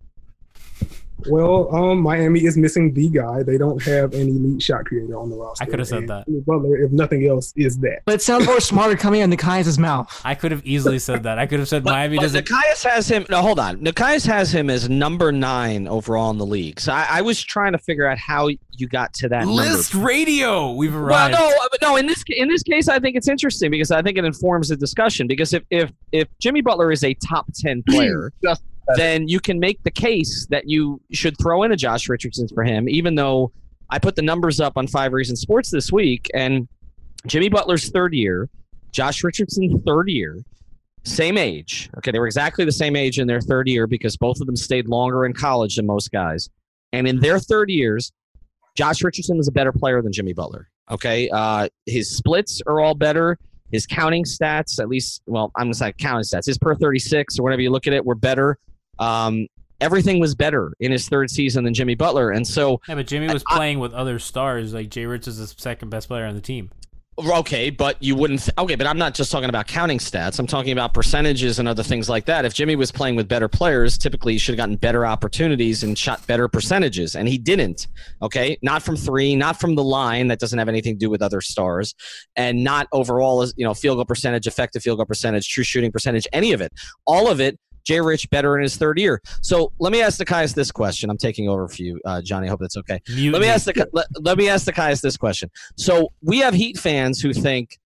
Well, Miami is missing the guy. They don't have an elite shot creator on the roster. I could have said And that. Jimmy Butler, if nothing else, is that. But it sounds more smarter coming out of Nikias' mouth. I could have easily said that. I could have said Miami But doesn't. Nikias has him. No, hold on. Nikias has him as number 9 overall in the league. So I was trying to figure out how you got to that List number. Radio. We've Well, arrived. no. In this case, I think it's interesting because I think it informs the discussion. Because if Jimmy Butler is a top 10 player, then you can make the case that you should throw in a Josh Richardson for him. Even though I put the numbers up on 5 Reasons Sports this week, and Jimmy Butler's 3rd year, Josh Richardson's 3rd year, same age. Okay, they were exactly the same age in their 3rd year because both of them stayed longer in college than most guys. And in their 3rd years, Josh Richardson was a better player than Jimmy Butler. Okay, his splits are all better. His counting stats, at least, well, I'm going to say counting stats. His per 36 or whatever you look at it, were better. Everything was better in his 3rd season than Jimmy Butler. And so, Yeah, but Jimmy was playing with other stars. Like, Jay Rich is the second best player on the team. okay, but you wouldn't. Okay, but I'm not just talking about counting stats. I'm talking about percentages and other things like that. If Jimmy was playing with better players, typically he should have gotten better opportunities and shot better percentages, and he didn't. Okay, not from 3, not from the line. That doesn't have anything to do with other stars, and not overall as field goal percentage, effective field goal percentage, true shooting percentage, any of it. All of it. Jay Rich better in his 3rd year. So let me ask Nikias this question. I'm taking over for you, Johnny. I hope that's okay. Let me ask Nikias this question. So we have Heat fans who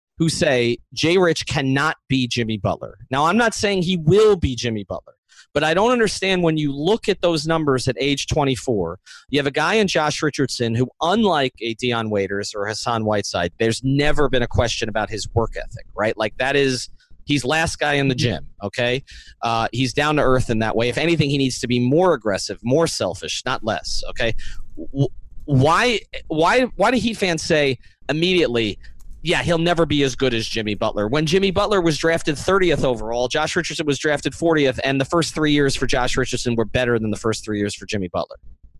say Jay Rich cannot be Jimmy Butler. Now, I'm not saying he will be Jimmy Butler, but I don't understand when you look at those numbers at age 24, you have a guy in Josh Richardson who, unlike a Dion Waiters or Hassan Whiteside, there's never been a question about his work ethic, right? Like he's last guy in the gym, okay? He's down to earth in that way. If anything, he needs to be more aggressive, more selfish, not less, okay? Why do Heat fans say immediately, yeah, he'll never be as good as Jimmy Butler? When Jimmy Butler was drafted 30th overall, Josh Richardson was drafted 40th, and the first 3 years for Josh Richardson were better than the first 3 years for Jimmy Butler.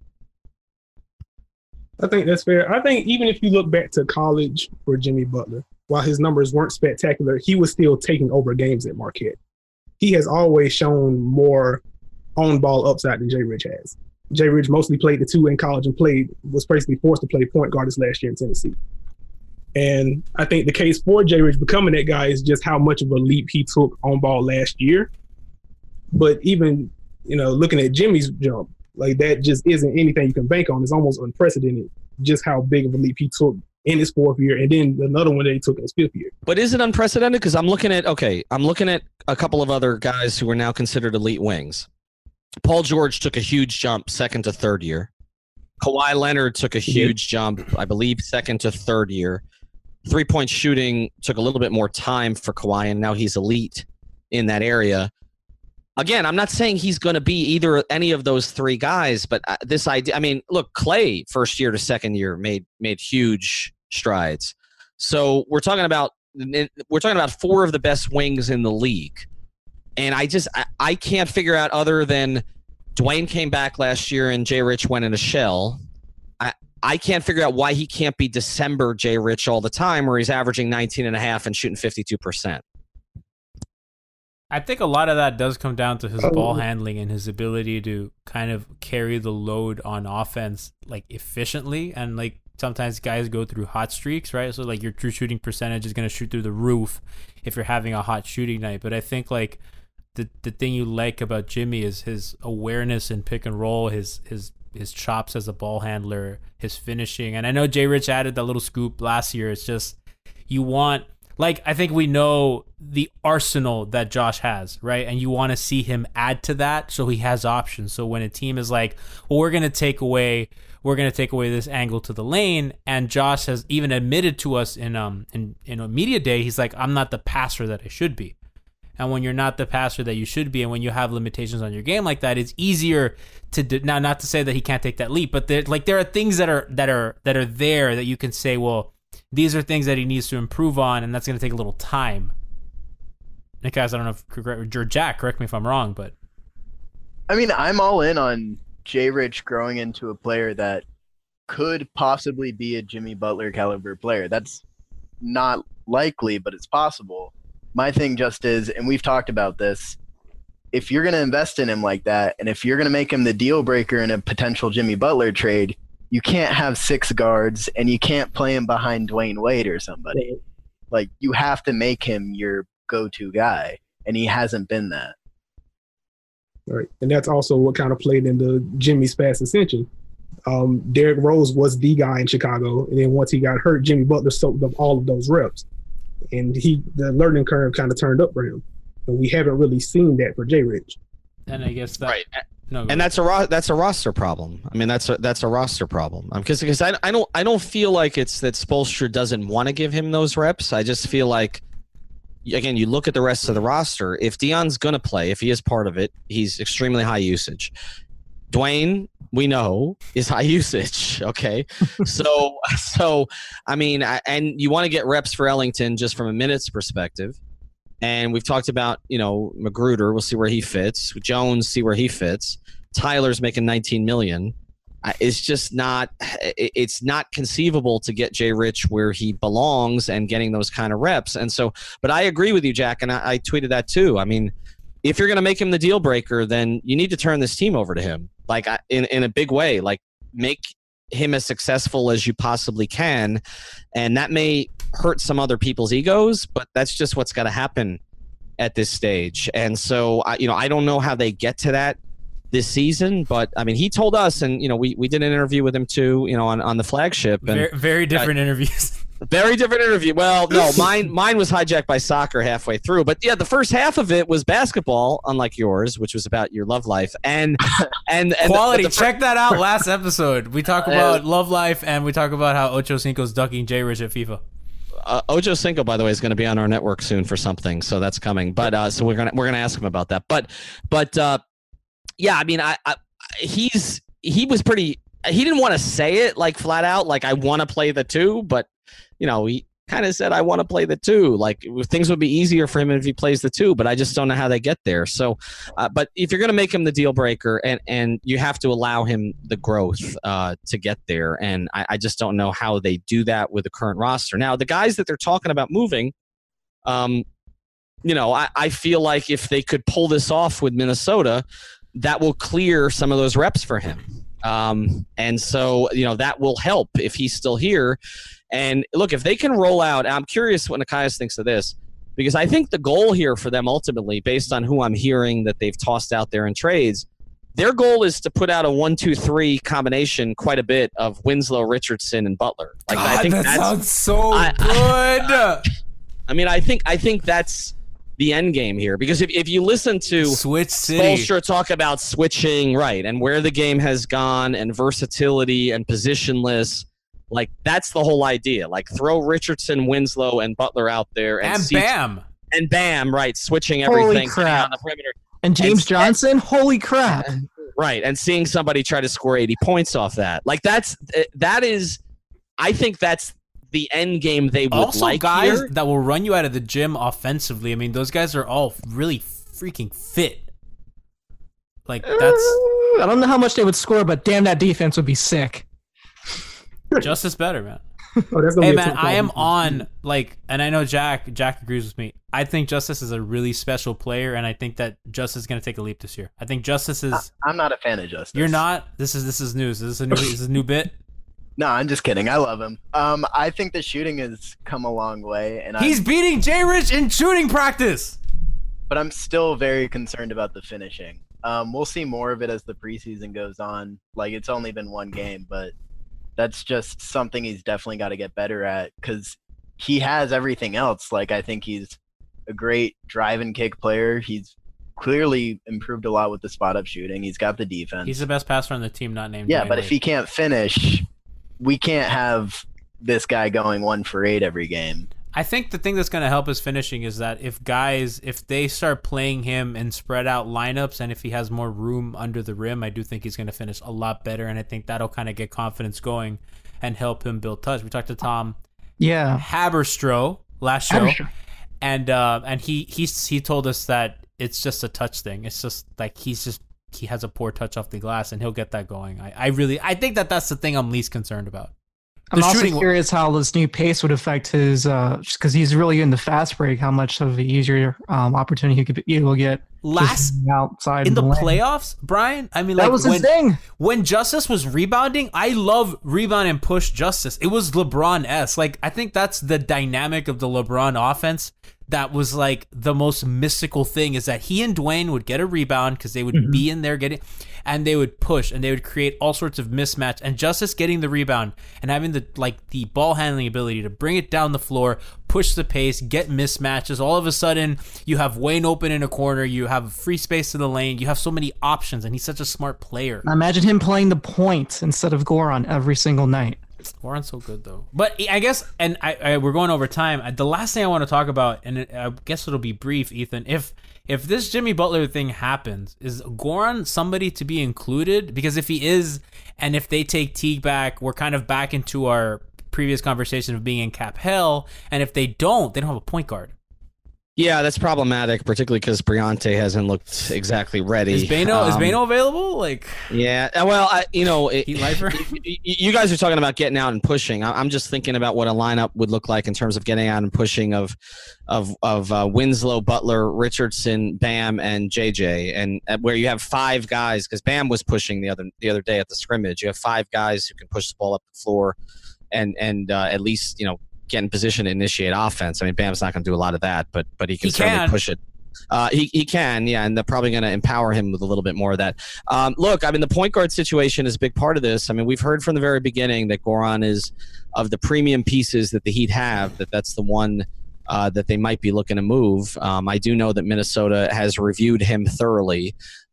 I think that's fair. I think even if you look back to college for Jimmy Butler, while his numbers weren't spectacular, he was still taking over games at Marquette. He has always shown more on-ball upside than Jay Rich has. Jay Rich mostly played the 2 in college and was basically forced to play point guard this last year in Tennessee. And I think the case for Jay Rich becoming that guy is just how much of a leap he took on ball last year. But even, looking at Jimmy's jump, like that just isn't anything you can bank on. It's almost unprecedented just how big of a leap he took in his 4th year, and then another one that he took in his 5th year. But is it unprecedented? Because I'm looking at a couple of other guys who are now considered elite wings. Paul George took a huge jump 2nd to 3rd year. Kawhi Leonard took a huge jump, I believe, 2nd to 3rd year. 3-point shooting took a little bit more time for Kawhi, and now he's elite in that area. Again, I'm not saying he's going to be any of those 3 guys, but this idea, I mean, look, Clay, 1st year to 2nd year, made huge strides. So we're talking about 4 of the best wings in the league. And I can't figure out, other than Dwayne came back last year and Jay Rich went in a shell, I can't figure out why he can't be December Jay Rich all the time, where he's averaging 19.5 and shooting 52%. I think a lot of that does come down to his ball handling and his ability to kind of carry the load on offense like efficiently. And like sometimes guys go through hot streaks, right? So like your true shooting percentage is going to shoot through the roof if you're having a hot shooting night. But I think like the thing you like about Jimmy is his awareness in pick and roll, his chops as a ball handler, his finishing. And I know Jay Rich added that little scoop last year. It's just you want, like, I think we know the arsenal that Josh has, right? And you want to see him add to that so he has options. So when a team is like, well, we're going to we're going to take away this angle to the lane. And Josh has even admitted to us in a media day, he's like, I'm not the passer that I should be. And when you're not the passer that you should be, and when you have limitations on your game like that, it's easier to now. Not to say that he can't take that leap, but there are things that are there that you can say, well, these are things that he needs to improve on, and that's going to take a little time. And guys, I don't know if Jack, correct me if I'm wrong, but I mean, I'm all in on Jay Rich growing into a player that could possibly be a Jimmy Butler caliber player. That's not likely, but it's possible. My thing just is, and we've talked about this, if you're going to invest in him like that, and if you're going to make him the deal breaker in a potential Jimmy Butler trade, you can't have 6 guards and you can't play him behind Dwayne Wade or somebody. Like, you have to make him your go-to guy, and he hasn't been that. Right. And that's also what kind of played into Jimmy's fast ascension. Derrick Rose was the guy in Chicago, and then once he got hurt, Jimmy Butler soaked up all of those reps. And the learning curve kind of turned up for him. And we haven't really seen that for Jay Rich. And I guess that, right. No, and that's a roster problem. I mean, that's a roster problem. Because I don't feel like it's that Spoelstra doesn't want to give him those reps. I just feel like, again, you look at the rest of the roster. If Dion's gonna play, if he is part of it, he's extremely high usage. Dwayne, we know, is high usage. Okay, so I mean, and you want to get reps for Ellington just from a minutes perspective. And we've talked about, Magruder. We'll see where he fits. Jones, see where he fits. Tyler's making $19 million. It's just not. It's not conceivable to get Jay Rich where he belongs and getting those kind of reps. And so, but I agree with you, Jack, and I tweeted that too. I mean, if you're going to make him the deal breaker, then you need to turn this team over to him, like in a big way. Like, make him as successful as you possibly can, and that may hurt some other people's egos, but that's just what's got to happen at this stage. And so, I don't know how they get to that this season, but I mean, he told us, and we did an interview with him too, on the flagship. And very different interviews. Very different interview. Well, no, mine was hijacked by soccer halfway through, but yeah, the first half of it was basketball, unlike yours, which was about your love life and quality. Check that out. Last episode, we talk about love life, and we talk about how Ocho Cinco's ducking Jay Rich at FIFA. Ocho Cinco, by the way, is going to be on our network soon for something, so that's coming. But so we're gonna ask him about that. But yeah, I mean, he was pretty. He didn't want to say it like flat out, like I want to play the 2, but he kind of said I want to play the 2. Like, things would be easier for him if he plays the 2, but I just don't know how they get there. So, but if you're going to make him the deal breaker, and you have to allow him the growth to get there, and I just don't know how they do that with the current roster. Now, the guys that they're talking about moving, I feel like if they could pull this off with Minnesota, that will clear some of those reps for him. And so, that will help if he's still here. And look, if they can roll out, I'm curious what Nekias thinks of this, because I think the goal here for them ultimately, based on who I'm hearing that they've tossed out there in trades, their goal is to put out a 1-2-3 combination quite a bit of Winslow, Richardson, and Butler. Like, God, I think that sounds so good. I mean, I think that's the end game here, because if you listen to Switch City, Spoelstra talk about switching, right, and where the game has gone, and versatility and positionless, like, that's the whole idea. Like, throw Richardson, Winslow, and Butler out there, and bam, right, switching everything on the perimeter. And James Johnson, holy crap! Right, and seeing somebody try to score 80 points off that, like, that is, I think that's the end game they would also like guys here. That will run you out of the gym offensively. I mean, those guys are all really freaking fit. Like, that's I don't know how much they would score, but damn, that defense would be sick. Justice better, man. Oh, hey, man, I am on, like, and I know Jack agrees with me. I think Justice is a really special player, and I think that Justice is going to take a leap this year. I think Justice is. I'm not a fan of Justice. You're not. This is news. Is this a new bit? No, I'm just kidding. I love him. I think the shooting has come a long way, and he's beating Jay Rich in shooting practice. But I'm still very concerned about the finishing. We'll see more of it as the preseason goes on. Like, it's only been one game, but that's just something he's definitely got to get better at, because he has everything else. Like, I think he's a great drive and kick player. He's clearly improved a lot with the spot up shooting. He's got the defense. He's the best passer on the team, not named. Yeah, Dwayne but Wade. if he can't finish, we can't have this guy going 1 for 8 every game. I think the thing that's going to help his finishing is that if they start playing him in spread out lineups, and if he has more room under the rim, I do think he's going to finish a lot better, and I think that'll kind of get confidence going and help him build touch. We talked to Tom Haberstroh last show, and he told us that it's just a touch thing. It's just like he has a poor touch off the glass, and he'll get that going. I think that's the thing I'm least concerned about. I'm also curious how this new pace would affect his, just because he's really in the fast break, how much of an easier opportunity he could be able to get outside in the lane. playoffs, Brian. I mean, that was his thing. When Justice was rebounding, I love rebound and push Justice. It was LeBron-esque. Like, I think that's the dynamic of the LeBron offense. That was like the most mystical thing, is that he and Dwayne would get a rebound because they would be in there getting, and they would push and they would create all sorts of mismatch, and Justice getting the rebound and having the ball handling ability to bring it down the floor, push the pace, get mismatches. All of a sudden you have Wayne open in a corner, you have free space in the lane, you have so many options, and he's such a smart player. I imagine him playing the point instead of Goran every single night. Goran's so good though. But I guess, and we're going over time. The last thing I want to talk about, and I guess it'll be brief, Ethan. If this Jimmy Butler thing happens, is Goran somebody to be included? Because if he is, and if they take Teague back, we're kind of back into our previous conversation of being in cap hell. And if they don't have a point guard. Yeah, that's problematic, particularly because Briante hasn't looked exactly ready. Is Bano available? Like, yeah, well, you guys are talking about getting out and pushing. I'm just thinking about what a lineup would look like in terms of getting out and pushing of Winslow, Butler, Richardson, Bam, and JJ, and where you have 5 guys, because Bam was pushing the other day at the scrimmage. You have 5 guys who can push the ball up the floor, and at least get in position to initiate offense. I mean, Bam's not going to do a lot of that, but he can certainly push it. He can, yeah, and they're probably going to empower him with a little bit more of that. Look, I mean, the point guard situation is a big part of this. I mean, we've heard from the very beginning that Goran is, of the premium pieces that the Heat have, that's the one that they might be looking to move. I do know that Minnesota has reviewed him thoroughly,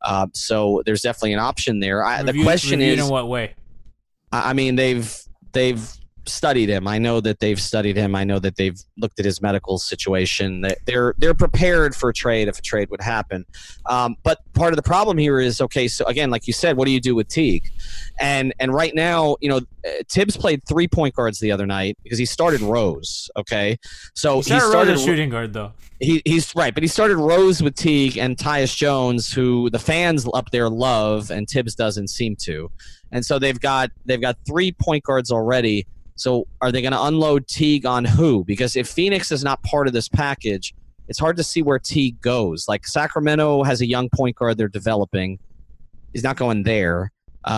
so there's definitely an option there. The question is, in what way? I mean, they've studied him. I know that they've studied him. I know that they've looked at his medical situation. They're prepared for a trade if a trade would happen. But part of the problem here is, okay, so again, like you said, what do you do with Teague? And right now, Tibbs played 3 point guards the other night because he started Rose. Okay, so he started a shooting guard though. He's right, but he started Rose with Teague and Tyus Jones, who the fans up there love, and Tibbs doesn't seem to. And so they've got 3 point guards already. So are they going to unload Teague on who? Because if Phoenix is not part of this package, it's hard to see where Teague goes. Like Sacramento has a young point guard they're developing. He's not going there.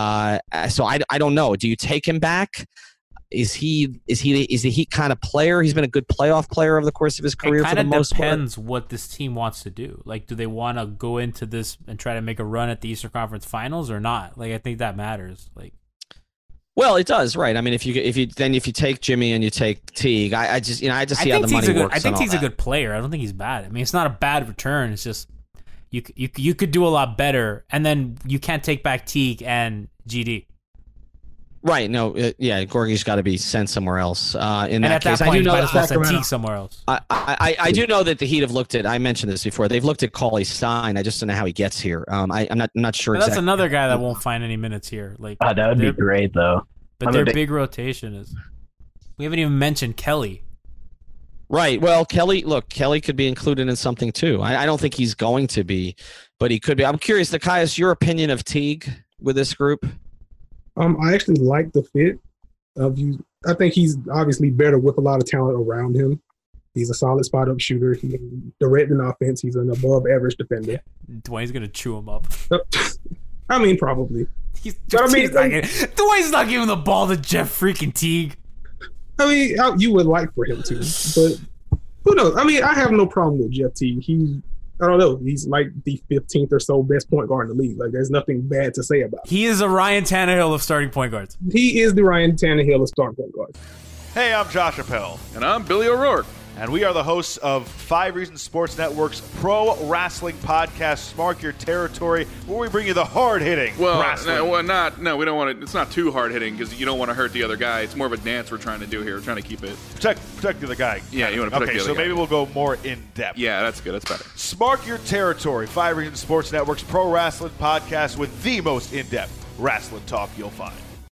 So I don't know. Do you take him back? Is he a Heat kind of player? He's been a good playoff player over the course of his career for the most part. It kind of depends what this team wants to do. Like, do they want to go into this and try to make a run at the Eastern Conference Finals or not? Like, I think that matters. Like, well, it does, right? I mean, if you take Jimmy and you take Teague, I just see how the money works. I think Teague's a good player. I don't think he's bad. I mean, it's not a bad return. It's just you could do a lot better, and then you can't take back Teague and GD. Right? No, Gorgie's got to be sent somewhere else. In that case, point, I do know that send Teague somewhere else. I do know that the Heat have looked at. I mentioned this before. They've looked at Cauley Stein. I just don't know how he gets here. I'm not sure. That's another guy that won't find any minutes here. Like that would be great though. But their big rotation is. We haven't even mentioned Kelly. Right. Well, Kelly could be included in something too. I don't think he's going to be, but he could be. I'm curious, Nekias, your opinion of Teague with this group? I actually like the fit of you. I think he's obviously better with a lot of talent around him. He's a solid spot up shooter. He can direct an offense. He's an above average defender. Dwayne's gonna chew him up. I mean, probably. Dwayne's not giving the ball to Jeff freaking Teague. I mean, you would like for him to, but who knows? I mean, I have no problem with Jeff Teague. I don't know. He's like the 15th or so best point guard in the league. Like, there's nothing bad to say about him. He is a Ryan Tannehill of starting point guards. He is the Ryan Tannehill of starting point guards. Hey, I'm Josh Appel. And I'm Billy O'Rourke. And we are the hosts of 5 Reasons Sports Network's pro wrestling podcast, Mark Your Territory, where we bring you the hard-hitting wrestling. We don't want it. It's not too hard-hitting because you don't want to hurt the other guy. It's more of a dance we're trying to do here. We're trying to keep it. Protect the other guy. Yeah, you want to protect the other guy. Okay, so maybe we'll go more in-depth. Yeah, that's good. That's better. Mark Your Territory, 5 Reasons Sports Network's pro wrestling podcast with the most in-depth wrestling talk you'll find.